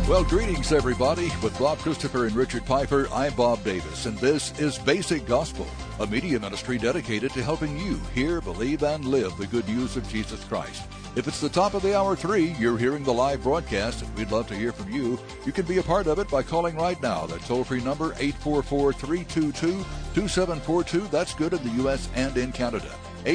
Well, greetings, everybody. With Bob Christopher and Richard Piper, I'm Bob Davis, and this is Basic Gospel, a media ministry dedicated to helping you hear, believe, and live the good news of Jesus Christ. If it's the top of the hour 3, you're hearing the live broadcast, and we'd love to hear from you. You can be a part of it by calling right now. That toll-free number, 844-322-2742. That's good in the U.S. and in Canada.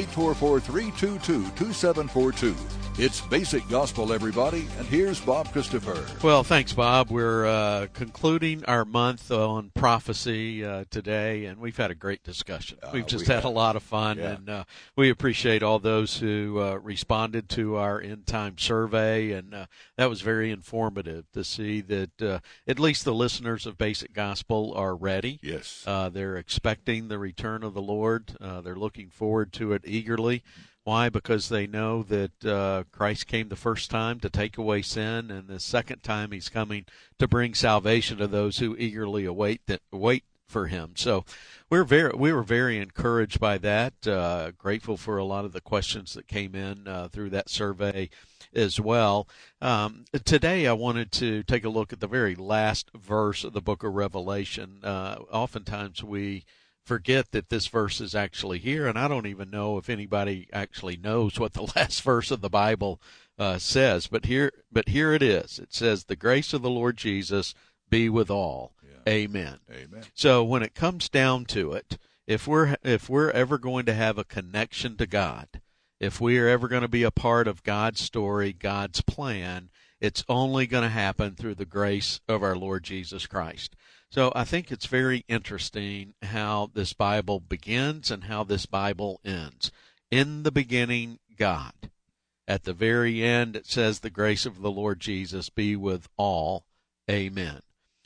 844-322-2742. It's Basic Gospel, everybody, and here's Bob Christopher. Well, thanks, Bob. We're concluding our month on prophecy today, and we've had a great discussion. We've just had a lot of fun, and we appreciate all those who responded to our end-time survey, and that was very informative to see that at least the listeners of Basic Gospel are ready. Yes. They're expecting the return of the Lord. They're looking forward to it eagerly. Why? Because they know that Christ came the first time to take away sin, and the second time he's coming to bring salvation to those who eagerly wait for him. So we were very encouraged by that, grateful for a lot of the questions that came in through that survey as well. Today I wanted to take a look at the very last verse of the book of Revelation. Oftentimes we forget that this verse is actually here, and I don't even know if anybody actually knows what the last verse of the Bible says. But here it is. It says, "The grace of the Lord Jesus be with all." Yeah. Amen. Amen. So when it comes down to it, if we're ever going to have a connection to God, if we are ever going to be a part of God's story, God's plan, it's only going to happen through the grace of our Lord Jesus Christ. So I think it's very interesting how this Bible begins and how this Bible ends. In the beginning, God. At the very end, it says, "The grace of the Lord Jesus be with all." Amen.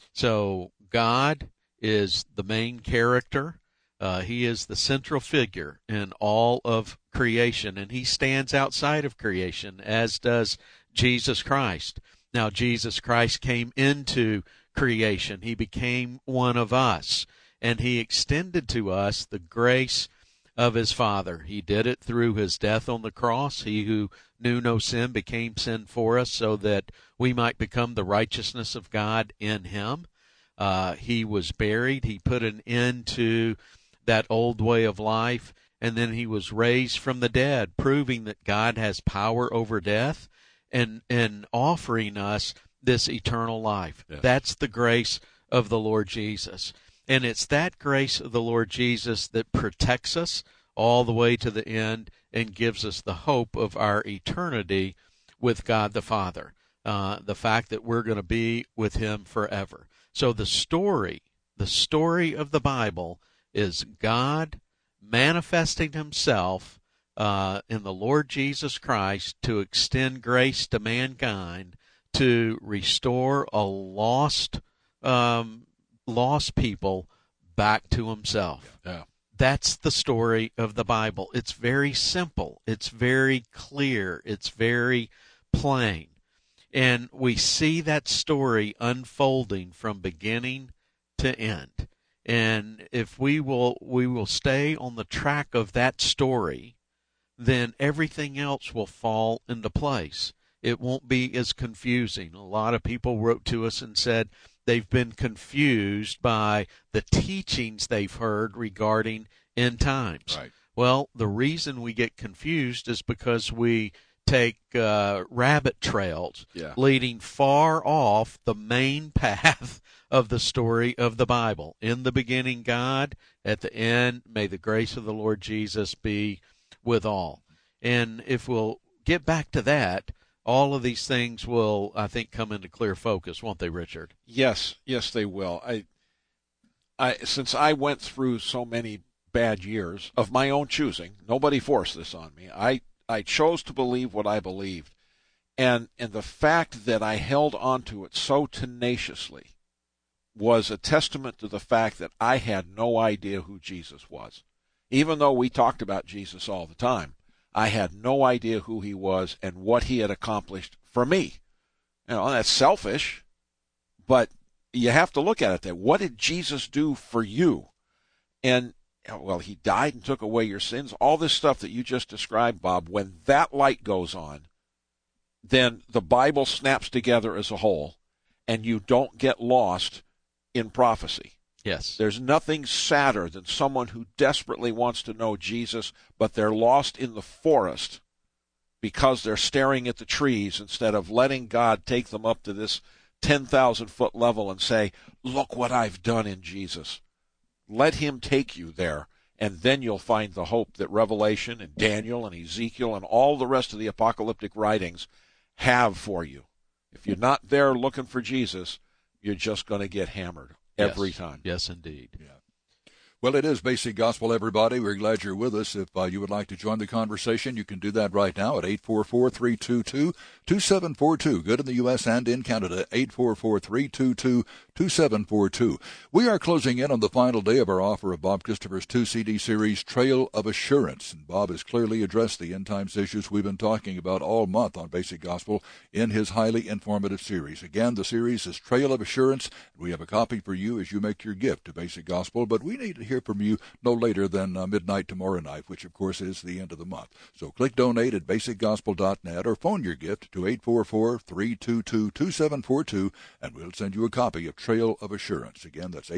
So God is the main character. He is the central figure in all of creation, and he stands outside of creation, as does Jesus Christ. Now, Jesus Christ came into creation. He became one of us, and he extended to us the grace of his Father. He did it through his death on the cross. He who knew no sin became sin for us so that we might become the righteousness of God in him. He was buried. He put an end to that old way of life, and then he was raised from the dead, proving that God has power over death and offering us this eternal life. Yes. That's the grace of the Lord Jesus. And it's that grace of the Lord Jesus that protects us all the way to the end and gives us the hope of our eternity with God the Father. The fact that we're going to be with him forever. So the story of the Bible is God manifesting himself in the Lord Jesus Christ to extend grace to mankind, to restore a lost people back to himself. Yeah. That's the story of the Bible. It's very simple. It's very clear. It's very plain. And we see that story unfolding from beginning to end. And if we will stay on the track of that story, then everything else will fall into place. It won't be as confusing. A lot of people wrote to us and said they've been confused by the teachings they've heard regarding end times. Right. Well, the reason we get confused is because we take rabbit trails leading far off the main path of the story of the Bible. In the beginning, God. At the end, may the grace of the Lord Jesus be with all. And if we'll get back to that, all of these things will, I think, come into clear focus, won't they, Richard? Yes, they will. Since I went through so many bad years of my own choosing, nobody forced this on me. I chose to believe what I believed, and the fact that I held on to it so tenaciously was a testament to the fact that I had no idea who Jesus was. Even though we talked about Jesus all the time, I had no idea who he was and what he had accomplished for me. You know, that's selfish, but you have to look at it that what did Jesus do for you? And, well, he died and took away your sins. All this stuff that you just described, Bob, when that light goes on, then the Bible snaps together as a whole, and you don't get lost in prophecy. Yes. There's nothing sadder than someone who desperately wants to know Jesus, but they're lost in the forest because they're staring at the trees instead of letting God take them up to this 10,000-foot level and say, look what I've done in Jesus. Let him take you there, and then you'll find the hope that Revelation and Daniel and Ezekiel and all the rest of the apocalyptic writings have for you. If you're not there looking for Jesus, you're just going to get hammered every time. Yes, indeed. Yeah. Well, it is Basic Gospel, everybody. We're glad you're with us. If you would like to join the conversation, you can do that right now at 844-322-2742. Good in the U.S. and in Canada, 844-322-2742. We are closing in on the final day of our offer of Bob Christopher's 2-CD series, Trail of Assurance. And Bob has clearly addressed the end times issues we've been talking about all month on Basic Gospel in his highly informative series. Again, the series is Trail of Assurance. We have a copy for you as you make your gift to Basic Gospel, but we need to hear from you no later than midnight tomorrow night, which of course is the end of the month. So click donate at basicgospel.net or phone your gift to 844-322-2742 and we'll send you a copy of Trail of Assurance. Again, that's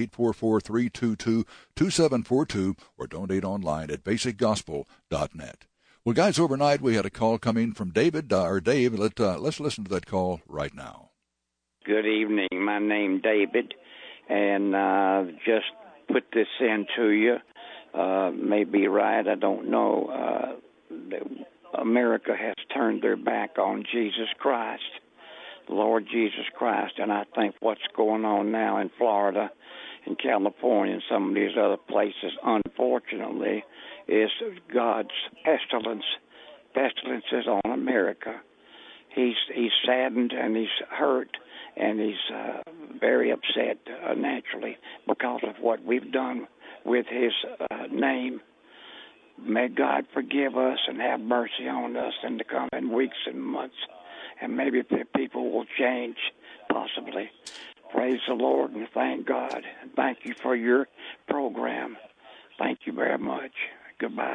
844-322-2742 or donate online at basicgospel.net. Well, guys, overnight we had a call coming from David. Dave, let's listen to that call right now. Good evening. My name David, and just put this in to you. May be right, I don't know. America has turned their back on Jesus Christ, the Lord Jesus Christ, and I think what's going on now in Florida and California and some of these other places, unfortunately, is God's pestilence. Pestilences on America. He's saddened and he's hurt and he's very upset naturally because of what we've done with his name. May God forgive us and have mercy on us in the coming weeks and months, and maybe people will change, possibly. Praise the Lord and thank God. And thank you for your program. Thank you very much. Goodbye.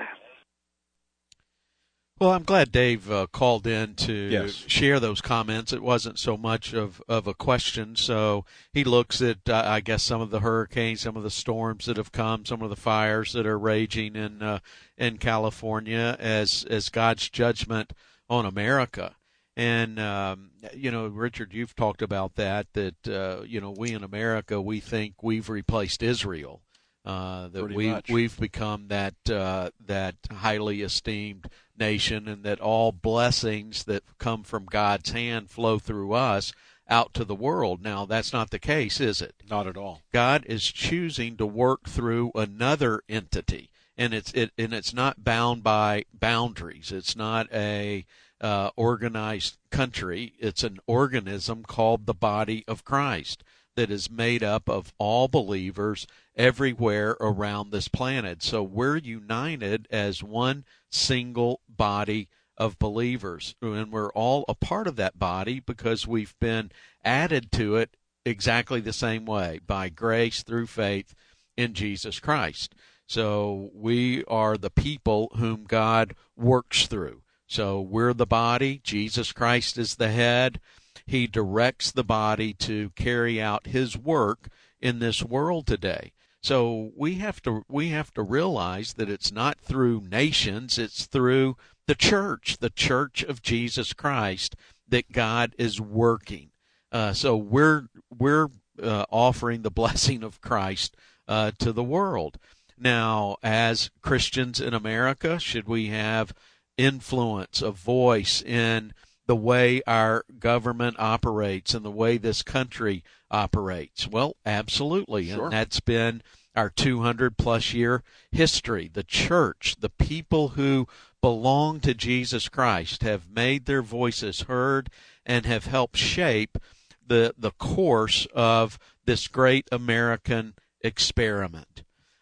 Well, I'm glad Dave called in to Yes. share those comments. It wasn't so much of a question. So he looks at, I guess, some of the hurricanes, some of the storms that have come, some of the fires that are raging in California as God's judgment on America. And, Richard, you've talked about that, we in America, we think we've replaced Israel. That we've become that highly esteemed nation, and that all blessings that come from God's hand flow through us out to the world. Now, that's not the case, is it? Not at all. God is choosing to work through another entity, and it's not bound by boundaries. It's not a organized country. It's an organism called the body of Christ that is made up of all believers everywhere around this planet. So we're united as one single body of believers, and we're all a part of that body because we've been added to it exactly the same way, by grace through faith in Jesus Christ. So we are the people whom God works through. So we're the body. Jesus Christ is the head. He directs the body to carry out his work in this world today. So we have to realize that it's not through nations, it's through the church of Jesus Christ, that God is working. So we're offering the blessing of Christ to the world. Now, as Christians in America, should we have influence, a voice in the way our government operates and the way this country operates? Well, absolutely. Sure. And that's been our 200-plus year history. The church, the people who belong to Jesus Christ, have made their voices heard and have helped shape the course of this great American experiment.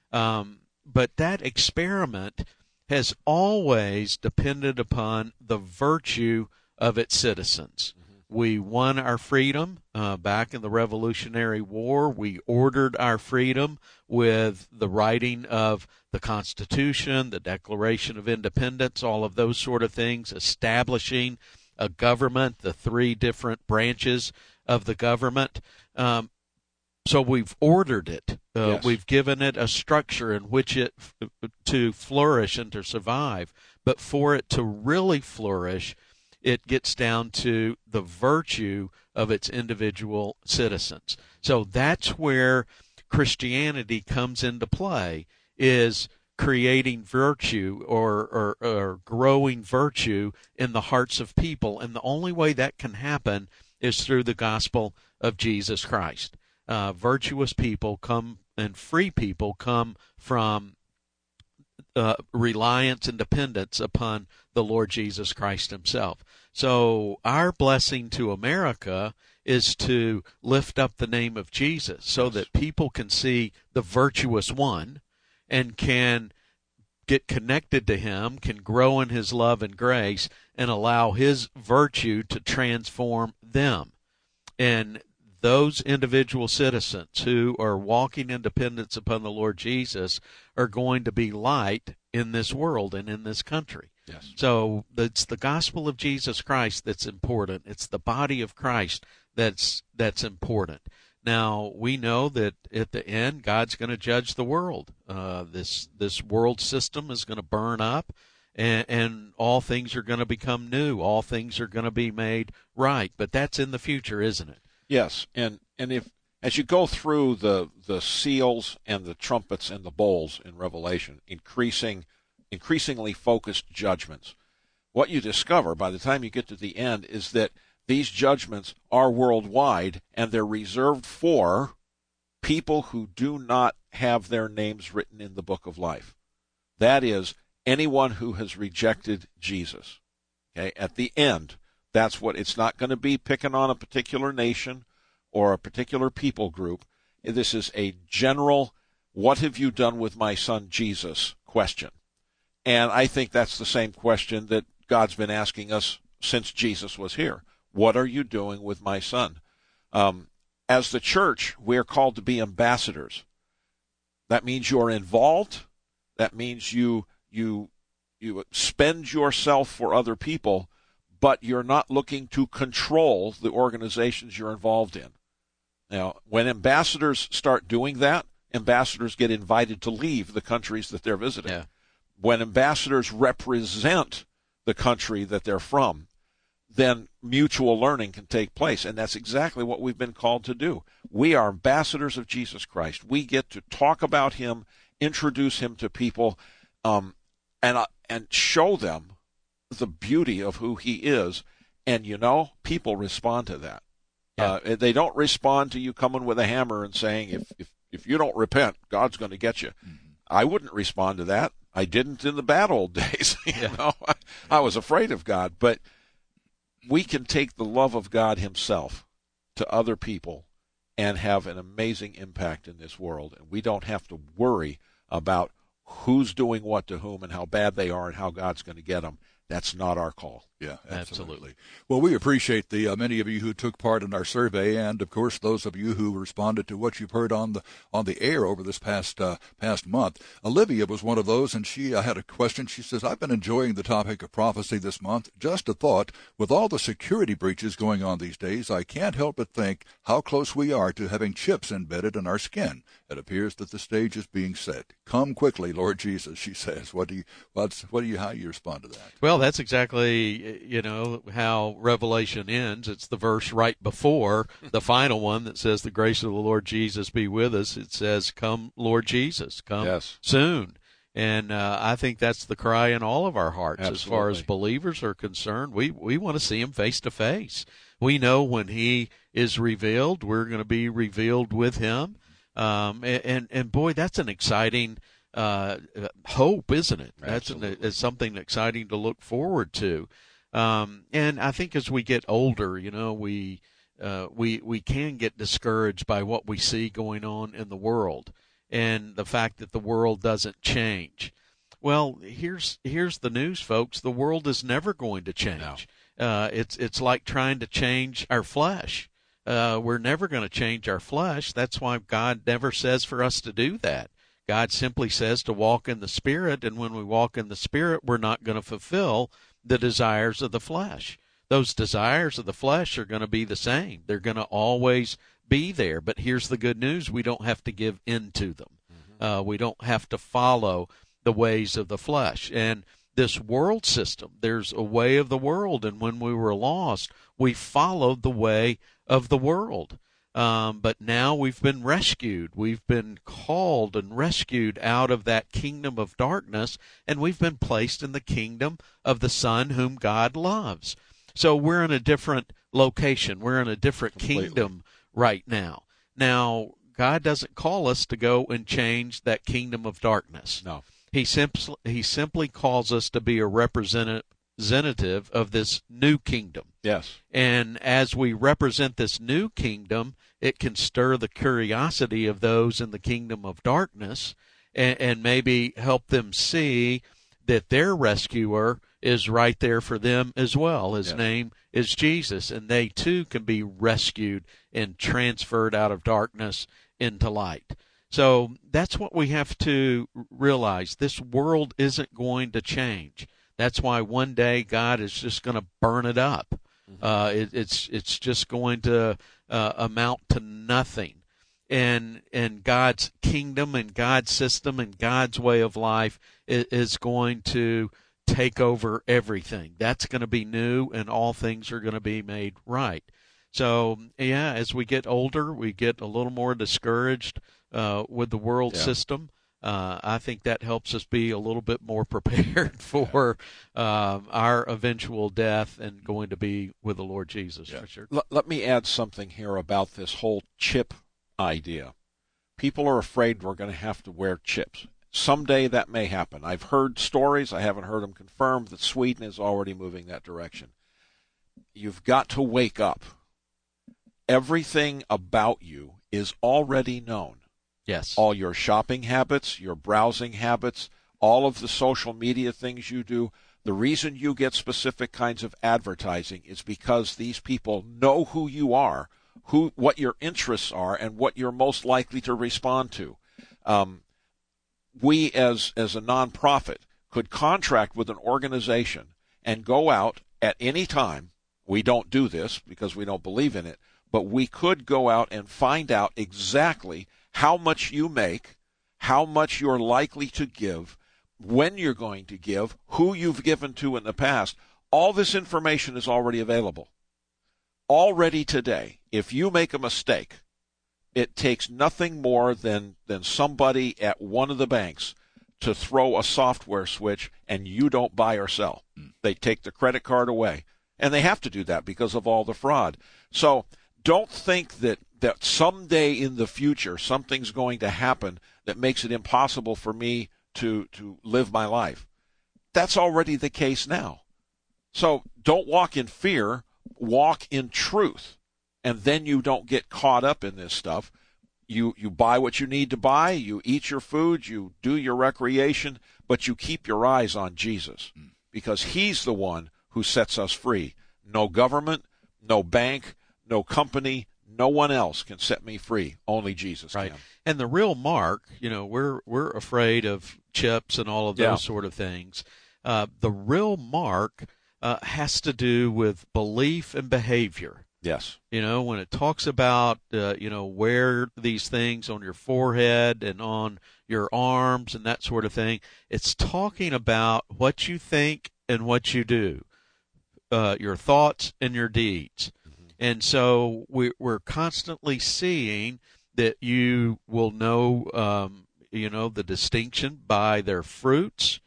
But that experiment has always depended upon the virtue of its citizens. We won our freedom back in the Revolutionary War. We ordered our freedom with the writing of the Constitution, the Declaration of Independence, all of those sort of things, establishing a government, the three different branches of the government. So we've ordered it. Yes. We've given it a structure in which it to flourish and to survive. But for it to really flourish, it gets down to the virtue of its individual citizens. So that's where Christianity comes into play, is creating virtue or growing virtue in the hearts of people. And the only way that can happen is through the gospel of Jesus Christ. Virtuous people come and free people come from reliance and dependence upon the Lord Jesus Christ himself. So our blessing to America is to lift up the name of Jesus so that people can see the virtuous one and can get connected to him, can grow in his love and grace, and allow his virtue to transform them. And those individual citizens who are walking in dependence upon the Lord Jesus are going to be light in this world and in this country. Yes. So it's the gospel of Jesus Christ that's important. It's the body of Christ that's important. Now, we know that at the end, God's going to judge the world. This world system is going to burn up, and all things are going to become new. All things are going to be made right. But that's in the future, isn't it? Yes, and if as you go through the seals and the trumpets and the bowls in Revelation, increasingly focused judgments, what you discover by the time you get to the end is that these judgments are worldwide, and they're reserved for people who do not have their names written in the book of life. That is, anyone who has rejected Jesus. Okay, at the end, that's what it's not going to be picking on a particular nation or a particular people group. This is a general, what have you done with my son Jesus question. And I think that's the same question that God's been asking us since Jesus was here. What are you doing with my son? As the church, we're called to be ambassadors. That means you're involved. That means you spend yourself for other people, but you're not looking to control the organizations you're involved in. Now, when ambassadors start doing that, ambassadors get invited to leave the countries that they're visiting. Yeah. When ambassadors represent the country that they're from, then mutual learning can take place, and that's exactly what we've been called to do. We are ambassadors of Jesus Christ. We get to talk about him, introduce him to people, and show them the beauty of who he is, and people respond to that. Yeah. They don't respond to you coming with a hammer and saying, if you don't repent, God's going to get you. Mm-hmm. I wouldn't respond to that. I didn't in the bad old days. I was afraid of God, but we can take the love of God himself to other people and have an amazing impact in this world, and we don't have to worry about who's doing what to whom and how bad they are and how God's going to get them. That's not our call. Yeah, absolutely. Well, we appreciate the many of you who took part in our survey, and of course those of you who responded to what you've heard on the air over this past month. Olivia was one of those, and she had a question. She says, "I've been enjoying the topic of prophecy this month. Just a thought: with all the security breaches going on these days, I can't help but think how close we are to having chips embedded in our skin. It appears that the stage is being set. Come quickly, Lord Jesus," she says. How do you respond to that? Well, that's exactly, how Revelation ends. It's the verse right before the final one that says, "The grace of the Lord Jesus be with us." It says, "Come, Lord Jesus, come soon." And I think that's the cry in all of our hearts. Absolutely. As far as believers are concerned. We want to see him face to face. We know when he is revealed, we're going to be revealed with him. And boy, that's an exciting hope, isn't it? It's something exciting to look forward to. And I think as we get older, we can get discouraged by what we see going on in the world and the fact that the world doesn't change. Well, here's the news, folks. The world is never going to change. No. It's like trying to change our flesh. We're never going to change our flesh. That's why God never says for us to do that. God simply says to walk in the Spirit, and when we walk in the Spirit, we're not going to fulfill the desires of the flesh. those desires of the flesh are going to be the same. They're going to always be there. But here's the good news. We don't have to give in to them. We don't have to follow the ways of the flesh. And this world system, there's a way of the world. And when we were lost, we followed the way of the world. But now we've been rescued. We've been called and rescued out of that kingdom of darkness, and we've been placed in the kingdom of the Son whom God loves. So we're in a different location. We're in a different kingdom right now. Now, God doesn't call us to go and change that kingdom of darkness. No. He simply calls us to be a representative of this new kingdom. Yes. And as we represent this new kingdom, it can stir the curiosity of those in the kingdom of darkness and maybe help them see that their rescuer is right there for them as well. His name is Jesus, and they too can be rescued and transferred out of darkness into light. So that's what we have to realize. This world isn't going to change. That's why one day God is just going to burn it up. It's just going to amount to nothing. And God's kingdom and God's system and God's way of life is going to take over everything. That's going to be new, and all things are going to be made right. So, yeah, as we get older, we get a little more discouraged with the world system. I think that helps us be a little bit more prepared for our eventual death and going to be with the Lord Jesus. For sure. Let me add something here about this whole chip idea. People are afraid we're going to have to wear chips. Someday that may happen. I've heard stories, I haven't heard them confirmed, that Sweden is already moving that direction. You've got to wake up. Everything about you is already known. Yes. All your shopping habits, your browsing habits, all of the social media things you do. The reason you get specific kinds of advertising is because these people know who you are, what your interests are, and what you're most likely to respond to. We, as a nonprofit, could contract with an organization and go out at any time. We don't do this because we don't believe in it, but we could go out and find out exactly how much you make, how much you're likely to give, when you're going to give, who you've given to in the past. All this information is already available. Already today, if you make a mistake, it takes nothing more than somebody at one of the banks to throw a software switch, and you don't buy or sell. They take the credit card away, and they have to do that because of all the fraud. So don't think that someday in the future something's going to happen that makes it impossible for me to live my life. That's already the case now. So don't walk in fear, walk in truth, and then you don't get caught up in this stuff. You buy what you need to buy, you eat your food, you do your recreation, but you keep your eyes on Jesus because he's the one who sets us free. No government, no bank, no company, no one else can set me free. Only Jesus can. And the real mark, we're afraid of chips and all of those sort of things. The real mark has to do with belief and behavior. Yes. When it talks about, wear these things on your forehead and on your arms and that sort of thing, it's talking about what you think and what you do, your thoughts and your deeds. And so we're constantly seeing that you will know, the distinction by their fruits.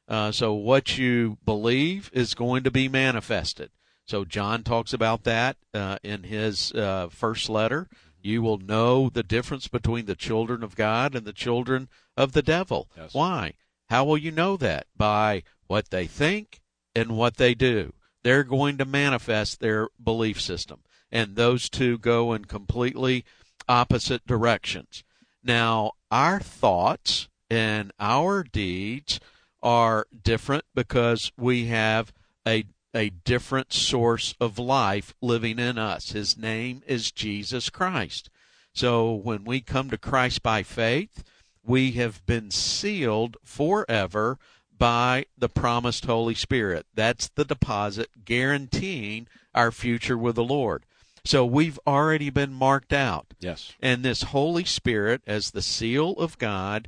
So what you believe is going to be manifested. So John talks about that in his first letter. You will know the difference between the children of God and the children of the devil. Yes. Why? How will you know that? By what they think and what they do. They're going to manifest their belief system. And those two go in completely opposite directions. Now, our thoughts and our deeds are different because we have a different source of life living in us. His name is Jesus Christ. So when we come to Christ by faith, we have been sealed forever by the promised Holy Spirit. That's the deposit guaranteeing our future with the Lord. So we've already been marked out. Yes. And this Holy Spirit, as the seal of God,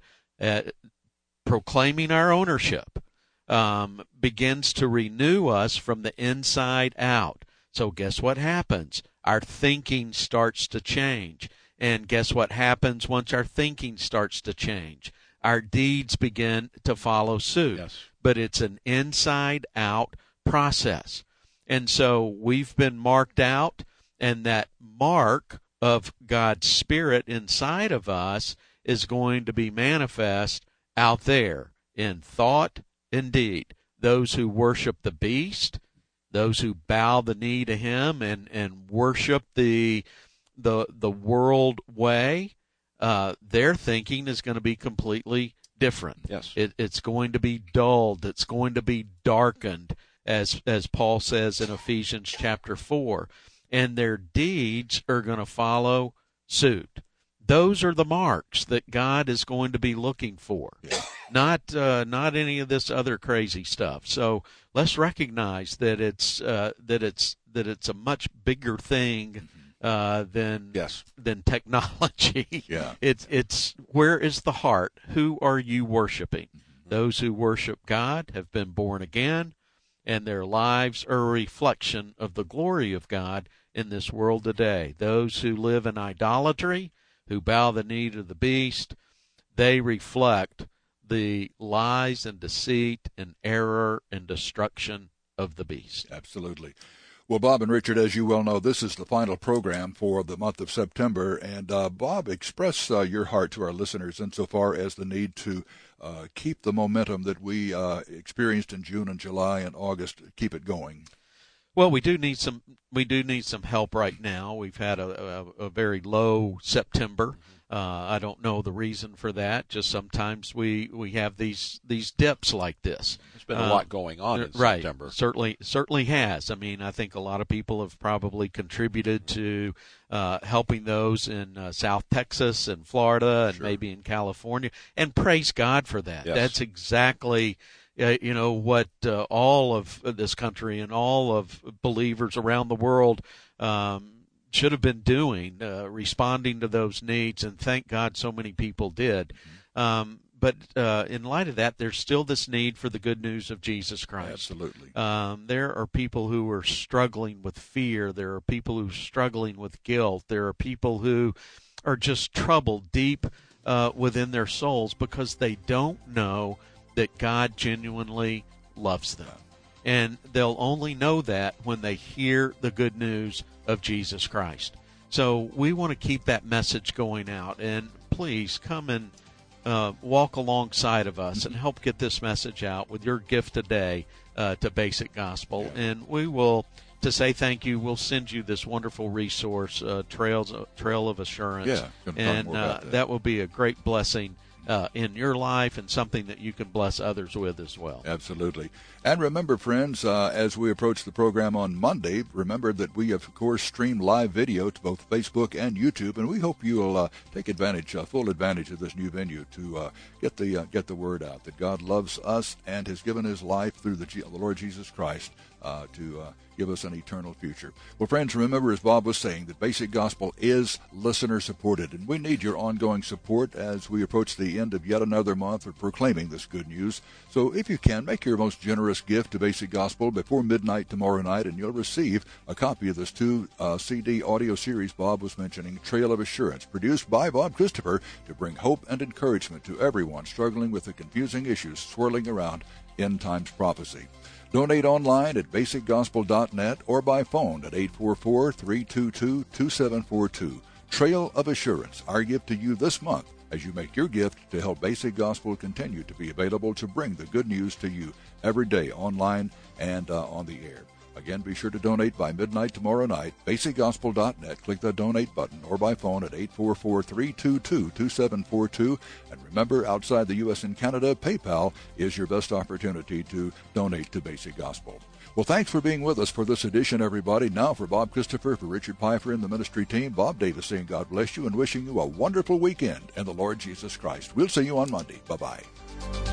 proclaiming our ownership, begins to renew us from the inside out. So guess what happens? Our thinking starts to change. And guess what happens once our thinking starts to change? Our deeds begin to follow suit. Yes. But it's an inside-out process. And so we've been marked out, and that mark of God's Spirit inside of us is going to be manifest out there in thought and deed. Those who worship the beast, those who bow the knee to him and worship the world way, their thinking is going to be completely different. Yes. It's going to be dulled. It's going to be darkened, as Paul says in Ephesians chapter 4. And their deeds are going to follow suit. Those are the marks that God is going to be looking for, not any of this other crazy stuff. So let's recognize that it's a much bigger thing than technology. Yeah. It's where is the heart? Who are you worshiping? Those who worship God have been born again, and their lives are a reflection of the glory of God in this world today. Those who live in idolatry, who bow the knee to the beast, they reflect the lies and deceit and error and destruction of the beast. Absolutely. Well, Bob and Richard, as you well know, this is the final program for the month of September. And Bob, express your heart to our listeners insofar as the need to keep the momentum that we experienced in June and July and August, keep it going. Well, we do need some help right now. We've had a very low September. I don't know the reason for that. Just sometimes we have these dips like this. There's been a lot going on in September. Certainly has. I mean, I think a lot of people have probably contributed to helping those in South Texas and Florida and maybe in California, and praise God for that. Yes. That's exactly what all of this country and all of believers around the world should have been doing, responding to those needs, and thank God so many people did. But in light of that, there's still this need for the good news of Jesus Christ. Absolutely. There are people who are struggling with fear. There are people who are struggling with guilt. There are people who are just troubled deep within their souls because they don't know that God genuinely loves them. And they'll only know that when they hear the good news of Jesus Christ. So we want to keep that message going out. And please come and walk alongside of us and help get this message out with your gift today to Basic Gospel. Yeah. And we will, to say thank you, we'll send you this wonderful resource, Trail of Assurance. Yeah, and that will be a great blessing in your life and something that you can bless others with as well. Absolutely. And remember, friends, as we approach the program on Monday, remember that we, of course, stream live video to both Facebook and YouTube, and we hope you'll take advantage, full advantage of this new venue to get the word out that God loves us and has given his life through the Lord Jesus Christ to give us an eternal future. Well, friends, remember, as Bob was saying, that Basic Gospel is listener-supported, and we need your ongoing support as we approach the end of yet another month of proclaiming this good news. So if you can, make your most generous gift to Basic Gospel before midnight tomorrow night, and you'll receive a copy of this 2-CD audio series Bob was mentioning, Trail of Assurance, produced by Bob Christopher to bring hope and encouragement to everyone struggling with the confusing issues swirling around end times prophecy. Donate online at basicgospel.net or by phone at 844-322-2742. Trail of Assurance, our gift to you this month as you make your gift to help Basic Gospel continue to be available to bring the good news to you every day online and on the air. Again, be sure to donate by midnight tomorrow night. BasicGospel.net. Click the donate button or by phone at 844-322-2742. And remember, outside the U.S. and Canada, PayPal is your best opportunity to donate to Basic Gospel. Well, thanks for being with us for this edition, everybody. Now, for Bob Christopher, for Richard Pfeiffer and the ministry team, Bob Davis saying God bless you and wishing you a wonderful weekend in the Lord Jesus Christ. We'll see you on Monday. Bye-bye.